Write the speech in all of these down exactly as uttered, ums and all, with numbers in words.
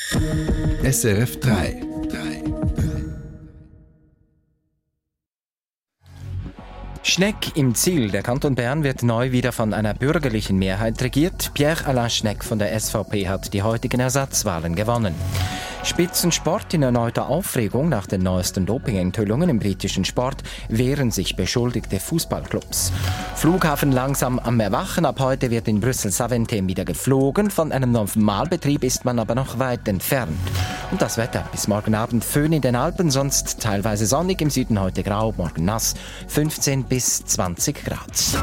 S R F drei. Schnegg im Ziel. Der Kanton Bern wird neu wieder von einer bürgerlichen Mehrheit regiert. Pierre-Alain Schnegg von der S V P hat die heutigen Ersatzwahlen gewonnen. Spitzensport in erneuter Aufregung nach den neuesten Dopingenthüllungen im britischen Sport wehren sich beschuldigte Fußballclubs. Flughafen langsam am Erwachen. Ab heute wird in Brüssel-Saventem wieder geflogen. Von einem Normalbetrieb ist man aber noch weit entfernt. Und das Wetter. Bis morgen Abend Föhn in den Alpen, sonst teilweise sonnig, im Süden heute grau, morgen nass. fünfzehn bis zwanzig Grad.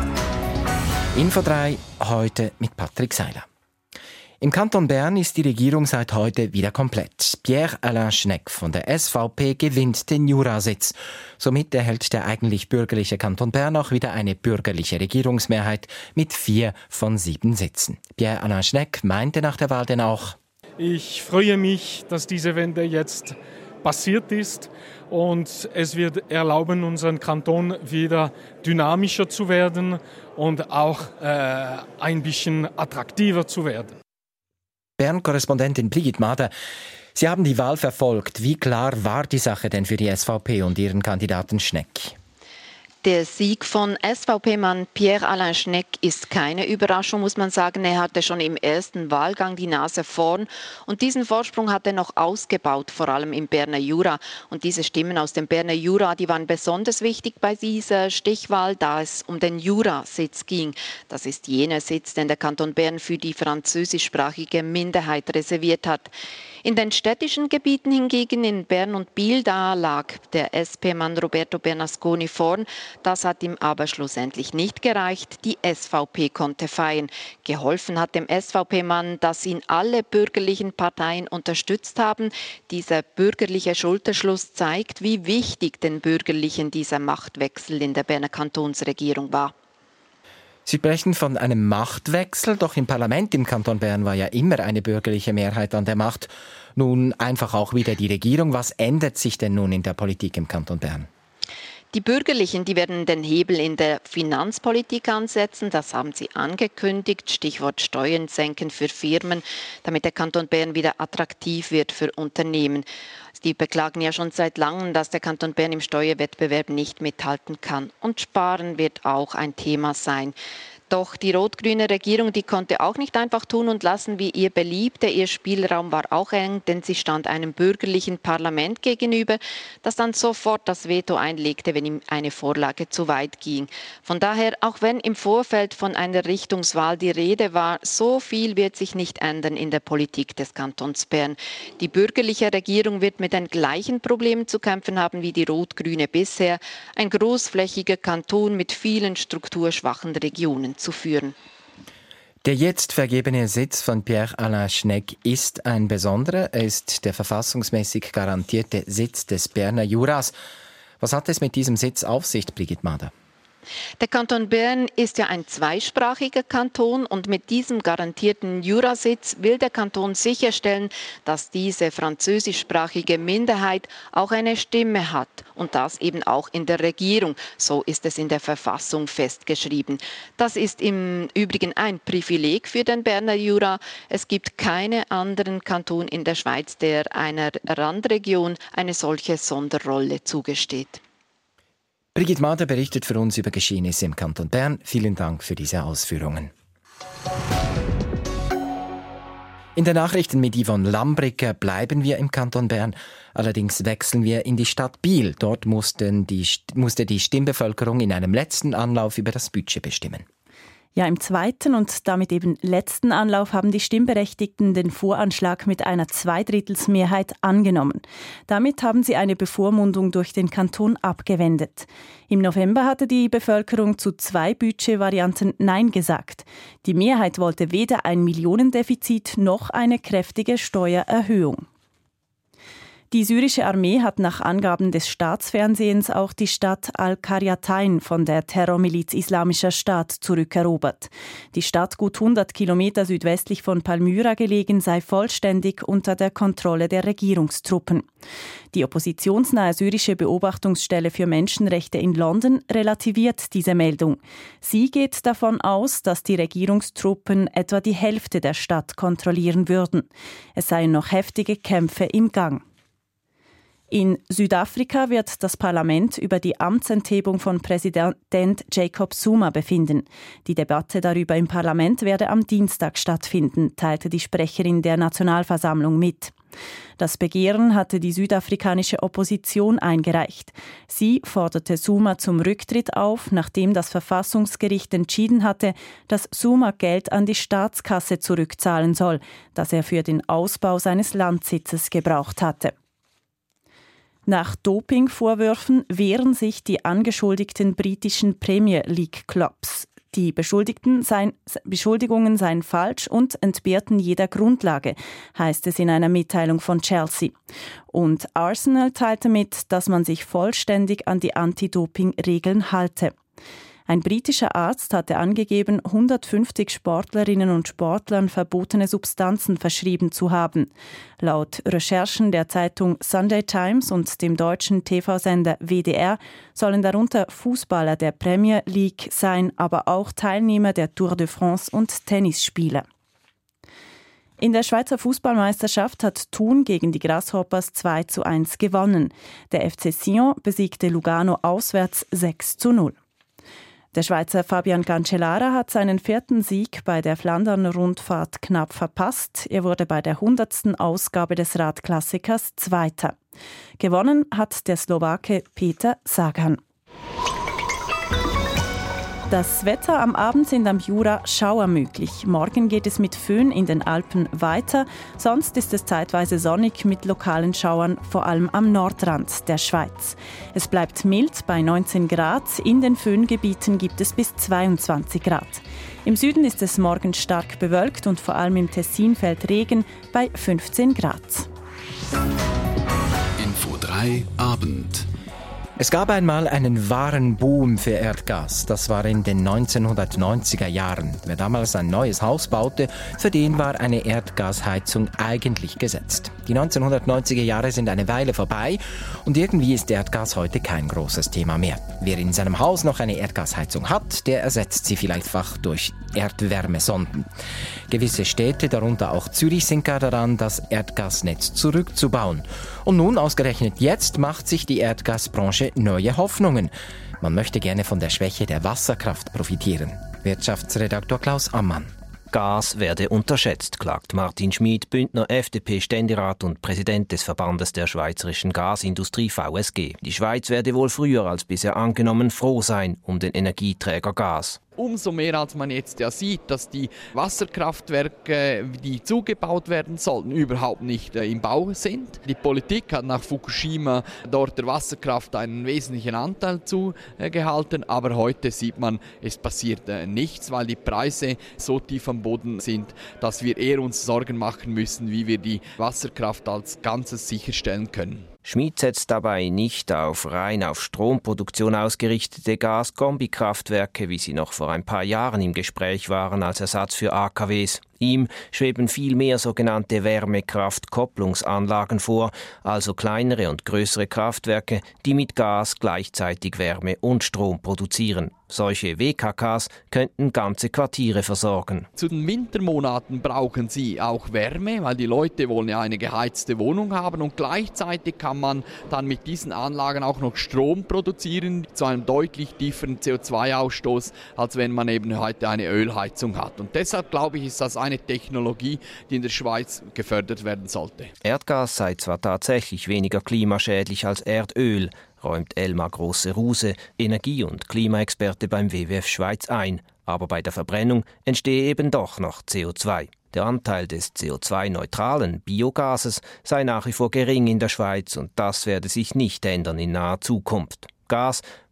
Info drei, heute mit Patrick Seiler. Im Kanton Bern ist die Regierung seit heute wieder komplett. Pierre-Alain Schnegg von der S V P gewinnt den Jurasitz. Somit erhält der eigentlich bürgerliche Kanton Bern auch wieder eine bürgerliche Regierungsmehrheit mit vier von sieben Sitzen. Pierre-Alain Schnegg meinte nach der Wahl denn auch: Ich freue mich, dass diese Wende jetzt passiert ist und es wird erlauben, unseren Kanton wieder dynamischer zu werden und auch äh, ein bisschen attraktiver zu werden. Bern-Korrespondentin Brigitte Mader, Sie haben die Wahl verfolgt. Wie klar war die Sache denn für die S V P und ihren Kandidaten Schnegg? Der Sieg von S V P-Mann Pierre-Alain Schnegg ist keine Überraschung, muss man sagen. Er hatte schon im ersten Wahlgang die Nase vorn und diesen Vorsprung hat er noch ausgebaut, vor allem im Berner Jura. Und diese Stimmen aus dem Berner Jura, die waren besonders wichtig bei dieser Stichwahl, da es um den Jurasitz ging. Das ist jener Sitz, den der Kanton Bern für die französischsprachige Minderheit reserviert hat. In den städtischen Gebieten hingegen, in Bern und Biel, da lag der S P-Mann Roberto Bernasconi vorn. Das hat ihm aber schlussendlich nicht gereicht. Die S V P konnte feiern. Geholfen hat dem S V P-Mann, dass ihn alle bürgerlichen Parteien unterstützt haben. Dieser bürgerliche Schulterschluss zeigt, wie wichtig den Bürgerlichen dieser Machtwechsel in der Berner Kantonsregierung war. Sie sprechen von einem Machtwechsel, doch im Parlament im Kanton Bern war ja immer eine bürgerliche Mehrheit an der Macht. Nun einfach auch wieder die Regierung. Was ändert sich denn nun in der Politik im Kanton Bern? Die Bürgerlichen, die werden den Hebel in der Finanzpolitik ansetzen. Das haben sie angekündigt. Stichwort Steuern senken für Firmen, damit der Kanton Bern wieder attraktiv wird für Unternehmen. Die beklagen ja schon seit langem, dass der Kanton Bern im Steuerwettbewerb nicht mithalten kann. Und Sparen wird auch ein Thema sein. Doch die rot-grüne Regierung, die konnte auch nicht einfach tun und lassen, wie ihr beliebte. Ihr Spielraum war auch eng, denn sie stand einem bürgerlichen Parlament gegenüber, das dann sofort das Veto einlegte, wenn ihm eine Vorlage zu weit ging. Von daher, auch wenn im Vorfeld von einer Richtungswahl die Rede war, so viel wird sich nicht ändern in der Politik des Kantons Bern. Die bürgerliche Regierung wird mit den gleichen Problemen zu kämpfen haben wie die rot-grüne bisher. Ein großflächiger Kanton mit vielen strukturschwachen Regionen zu führen. Der jetzt vergebene Sitz von Pierre-Alain Schnegg ist ein besonderer. Er ist der verfassungsmäßig garantierte Sitz des Berner Juras. Was hat es mit diesem Sitz auf sich, Brigitte Mader? Der Kanton Bern ist ja ein zweisprachiger Kanton und mit diesem garantierten Jurasitz will der Kanton sicherstellen, dass diese französischsprachige Minderheit auch eine Stimme hat und das eben auch in der Regierung. So ist es in der Verfassung festgeschrieben. Das ist im Übrigen ein Privileg für den Berner Jura. Es gibt keinen anderen Kanton in der Schweiz, der einer Randregion eine solche Sonderrolle zugesteht. Brigitte Mader berichtet für uns über Geschehnisse im Kanton Bern. Vielen Dank für diese Ausführungen. In den Nachrichten mit Yvonne Lambricker bleiben wir im Kanton Bern. Allerdings wechseln wir in die Stadt Biel. Dort mussten die, musste die Stimmbevölkerung in einem letzten Anlauf über das Budget bestimmen. Ja, im zweiten und damit eben letzten Anlauf haben die Stimmberechtigten den Voranschlag mit einer Zweidrittelsmehrheit angenommen. Damit haben sie eine Bevormundung durch den Kanton abgewendet. Im November hatte die Bevölkerung zu zwei Budgetvarianten Nein gesagt. Die Mehrheit wollte weder ein Millionendefizit noch eine kräftige Steuererhöhung. Die syrische Armee hat nach Angaben des Staatsfernsehens auch die Stadt Al-Qaryatain von der Terrormiliz Islamischer Staat zurückerobert. Die Stadt, gut hundert Kilometer südwestlich von Palmyra gelegen, sei vollständig unter der Kontrolle der Regierungstruppen. Die oppositionsnahe syrische Beobachtungsstelle für Menschenrechte in London relativiert diese Meldung. Sie geht davon aus, dass die Regierungstruppen etwa die Hälfte der Stadt kontrollieren würden. Es seien noch heftige Kämpfe im Gang. In Südafrika wird das Parlament über die Amtsenthebung von Präsident Jacob Zuma befinden. Die Debatte darüber im Parlament werde am Dienstag stattfinden, teilte die Sprecherin der Nationalversammlung mit. Das Begehren hatte die südafrikanische Opposition eingereicht. Sie forderte Zuma zum Rücktritt auf, nachdem das Verfassungsgericht entschieden hatte, dass Zuma Geld an die Staatskasse zurückzahlen soll, das er für den Ausbau seines Landsitzes gebraucht hatte. Nach Dopingvorwürfen wehren sich die angeschuldigten britischen Premier League Clubs. Die Beschuldigten seien, Beschuldigungen seien falsch und entbehrten jeder Grundlage, heißt es in einer Mitteilung von Chelsea. Und Arsenal teilte mit, dass man sich vollständig an die Anti-Doping-Regeln halte. Ein britischer Arzt hatte angegeben, hundertfünfzig Sportlerinnen und Sportlern verbotene Substanzen verschrieben zu haben. Laut Recherchen der Zeitung Sunday Times und dem deutschen T V-Sender W D R sollen darunter Fußballer der Premier League sein, aber auch Teilnehmer der Tour de France und Tennisspieler. In der Schweizer Fußballmeisterschaft hat Thun gegen die Grasshoppers zwei zu eins gewonnen. Der F C Sion besiegte Lugano auswärts sechs zu null. Der Schweizer Fabian Cancellara hat seinen vierten Sieg bei der Flandern-Rundfahrt knapp verpasst. Er wurde bei der hundertsten Ausgabe des Radklassikers Zweiter. Gewonnen hat der Slowake Peter Sagan. Das Wetter: am Abend sind am Jura Schauer möglich. Morgen geht es mit Föhn in den Alpen weiter. Sonst ist es zeitweise sonnig mit lokalen Schauern, vor allem am Nordrand der Schweiz. Es bleibt mild bei neunzehn Grad. In den Föhngebieten gibt es bis zweiundzwanzig Grad. Im Süden ist es morgen stark bewölkt und vor allem im Tessin fällt Regen bei fünfzehn Grad. Info drei Abend. Es gab einmal einen wahren Boom für Erdgas. Das war in den neunzehnhundertneunziger Jahren. Wer damals ein neues Haus baute, für den war eine Erdgasheizung eigentlich gesetzt. Die neunzehnhundertneunziger Jahre sind eine Weile vorbei und irgendwie ist Erdgas heute kein großes Thema mehr. Wer in seinem Haus noch eine Erdgasheizung hat, der ersetzt sie vielfach durch Erdwärmesonden. Gewisse Städte, darunter auch Zürich, sind gerade daran, das Erdgasnetz zurückzubauen. Und nun, ausgerechnet jetzt, macht sich die Erdgasbranche neue Hoffnungen. Man möchte gerne von der Schwäche der Wasserkraft profitieren. Wirtschaftsredaktor Klaus Ammann. Gas werde unterschätzt, klagt Martin Schmid, Bündner F D P-Ständerat und Präsident des Verbandes der Schweizerischen Gasindustrie V S G. Die Schweiz werde wohl früher als bisher angenommen froh sein um den Energieträger Gas. Umso mehr, als man jetzt ja sieht, dass die Wasserkraftwerke, die zugebaut werden sollten, überhaupt nicht äh, im Bau sind. Die Politik hat nach Fukushima dort der Wasserkraft einen wesentlichen Anteil zugehalten, äh, aber heute sieht man, es passiert äh, nichts, weil die Preise so tief am Boden sind, dass wir eher uns Sorgen machen müssen, wie wir die Wasserkraft als Ganzes sicherstellen können. Schmid setzt dabei nicht auf rein auf Stromproduktion ausgerichtete Gaskombikraftwerke, wie sie noch vor ein paar Jahren im Gespräch waren als Ersatz für A K Ws. Ihm schweben vielmehr sogenannte Wärmekraftkopplungsanlagen vor, also kleinere und größere Kraftwerke, die mit Gas gleichzeitig Wärme und Strom produzieren. Solche W K Ks könnten ganze Quartiere versorgen. Zu den Wintermonaten brauchen sie auch Wärme, weil die Leute wollen ja eine geheizte Wohnung haben und gleichzeitig kann man dann mit diesen Anlagen auch noch Strom produzieren zu einem deutlich tieferen C O zwei Ausstoß, als wenn man eben heute eine Ölheizung hat. Und deshalb glaube ich, ist das eine Technologie, die in der Schweiz gefördert werden sollte. Erdgas sei zwar tatsächlich weniger klimaschädlich als Erdöl, räumt Elmar Grosse-Ruse, Energie- und Klimaexperte beim W W F Schweiz ein. Aber bei der Verbrennung entstehe eben doch noch C O zwei. Der Anteil des C O zwei neutralen Biogases sei nach wie vor gering in der Schweiz und das werde sich nicht ändern in naher Zukunft. Gas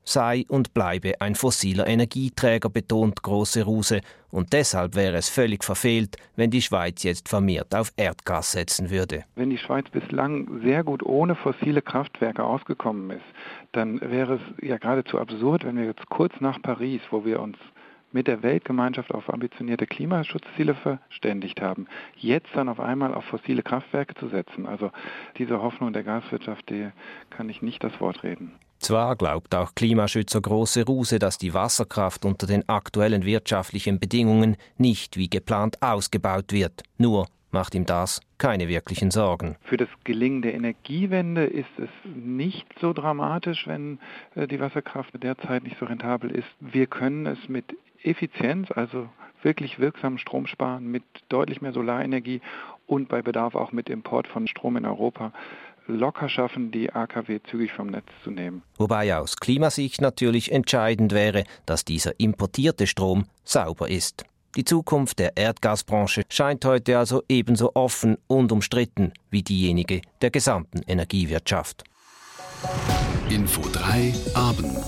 sei und bleibe ein fossiler Energieträger, betont Grosse Ruse. Und deshalb wäre es völlig verfehlt, wenn die Schweiz jetzt vermehrt auf Erdgas setzen würde. Wenn die Schweiz bislang sehr gut ohne fossile Kraftwerke ausgekommen ist, dann wäre es ja geradezu absurd, wenn wir jetzt kurz nach Paris, wo wir uns mit der Weltgemeinschaft auf ambitionierte Klimaschutzziele verständigt haben, jetzt dann auf einmal auf fossile Kraftwerke zu setzen. Also diese Hoffnung der Gaswirtschaft, die kann ich nicht das Wort reden. Zwar glaubt auch Klimaschützer Grosse Ruse, dass die Wasserkraft unter den aktuellen wirtschaftlichen Bedingungen nicht wie geplant ausgebaut wird. Nur macht ihm das keine wirklichen Sorgen. Für das Gelingen der Energiewende ist es nicht so dramatisch, wenn die Wasserkraft derzeit nicht so rentabel ist. Wir können es mit Effizienz, also wirklich wirksamen Strom sparen, mit deutlich mehr Solarenergie und bei Bedarf auch mit Import von Strom in Europa locker schaffen, die A K W zügig vom Netz zu nehmen. Wobei aus Klimasicht natürlich entscheidend wäre, dass dieser importierte Strom sauber ist. Die Zukunft der Erdgasbranche scheint heute also ebenso offen und umstritten wie diejenige der gesamten Energiewirtschaft. Info drei Abend.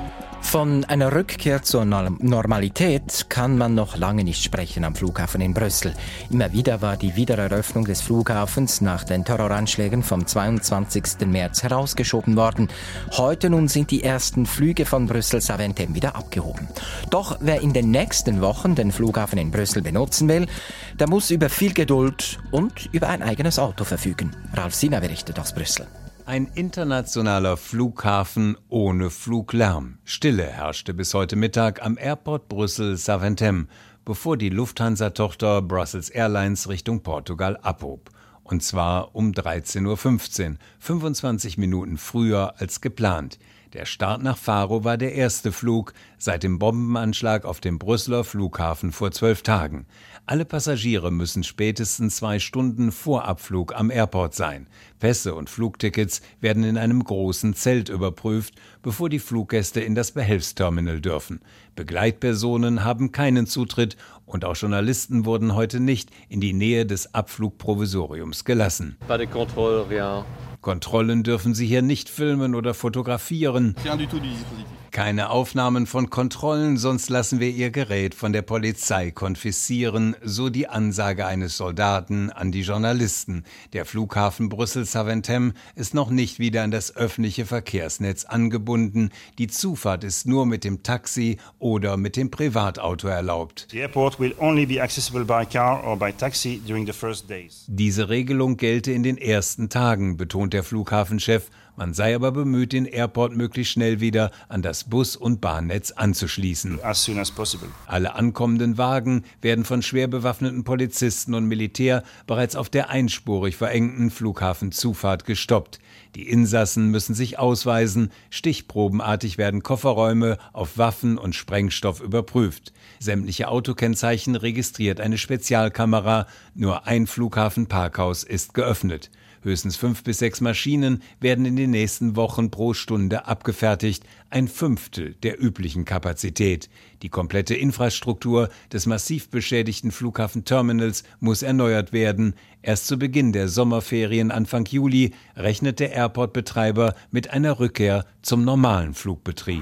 Von einer Rückkehr zur Normalität kann man noch lange nicht sprechen am Flughafen in Brüssel. Immer wieder war die Wiedereröffnung des Flughafens nach den Terroranschlägen vom zweiundzwanzigsten März herausgeschoben worden. Heute nun sind die ersten Flüge von Brüssel-Saventem wieder abgehoben. Doch wer in den nächsten Wochen den Flughafen in Brüssel benutzen will, der muss über viel Geduld und über ein eigenes Auto verfügen. Ralf Sina berichtet aus Brüssel. Ein internationaler Flughafen ohne Fluglärm. Stille herrschte bis heute Mittag am Airport Brüssel-Saventem, bevor die Lufthansa-Tochter Brussels Airlines Richtung Portugal abhob. Und zwar um dreizehn Uhr fünfzehn, fünfundzwanzig Minuten früher als geplant. Der Start nach Faro war der erste Flug seit dem Bombenanschlag auf dem Brüsseler Flughafen vor zwölf Tagen. Alle Passagiere müssen spätestens zwei Stunden vor Abflug am Airport sein. Pässe und Flugtickets werden in einem großen Zelt überprüft, bevor die Fluggäste in das Behelfsterminal dürfen. Begleitpersonen haben keinen Zutritt und auch Journalisten wurden heute nicht in die Nähe des Abflugprovisoriums gelassen. Pas de contrôle, rien. Kontrollen dürfen sie hier nicht filmen oder fotografieren. Rien du tout du dispositif. Keine Aufnahmen von Kontrollen, sonst lassen wir ihr Gerät von der Polizei konfiszieren, so die Ansage eines Soldaten an die Journalisten. Der Flughafen Brüssel-Saventem ist noch nicht wieder an das öffentliche Verkehrsnetz angebunden. Die Zufahrt ist nur mit dem Taxi oder mit dem Privatauto erlaubt. The airport will only be accessible by car or by taxi during the first days. Diese Regelung gelte in den ersten Tagen, betont der Flughafenchef. Man sei aber bemüht, den Airport möglichst schnell wieder an das Bus- und Bahnnetz anzuschließen. As soon as possible. Alle ankommenden Wagen werden von schwer bewaffneten Polizisten und Militär bereits auf der einspurig verengten Flughafenzufahrt gestoppt. Die Insassen müssen sich ausweisen, stichprobenartig werden Kofferräume auf Waffen und Sprengstoff überprüft. Sämtliche Autokennzeichen registriert eine Spezialkamera, nur ein Flughafenparkhaus ist geöffnet. Höchstens fünf bis sechs Maschinen werden in den nächsten Wochen pro Stunde abgefertigt, ein Fünftel der üblichen Kapazität. Die komplette Infrastruktur des massiv beschädigten Flughafenterminals muss erneuert werden. Erst zu Beginn der Sommerferien Anfang Juli rechnet der Airport-Betreiber mit einer Rückkehr zum normalen Flugbetrieb.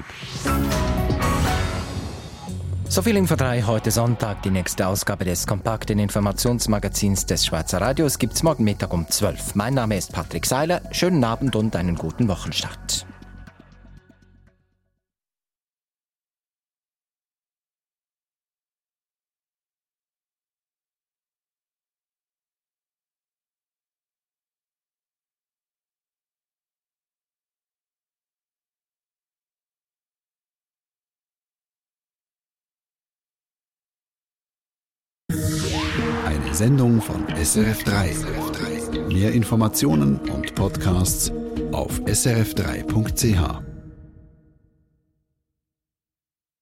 So viel Info drei heute Sonntag. Die nächste Ausgabe des kompakten Informationsmagazins des Schweizer Radios gibt's morgen Mittag um zwölf. Mein Name ist Patrick Seiler. Schönen Abend und einen guten Wochenstart. Eine Sendung von S R F drei. Mehr Informationen und Podcasts auf s r f drei punkt c h.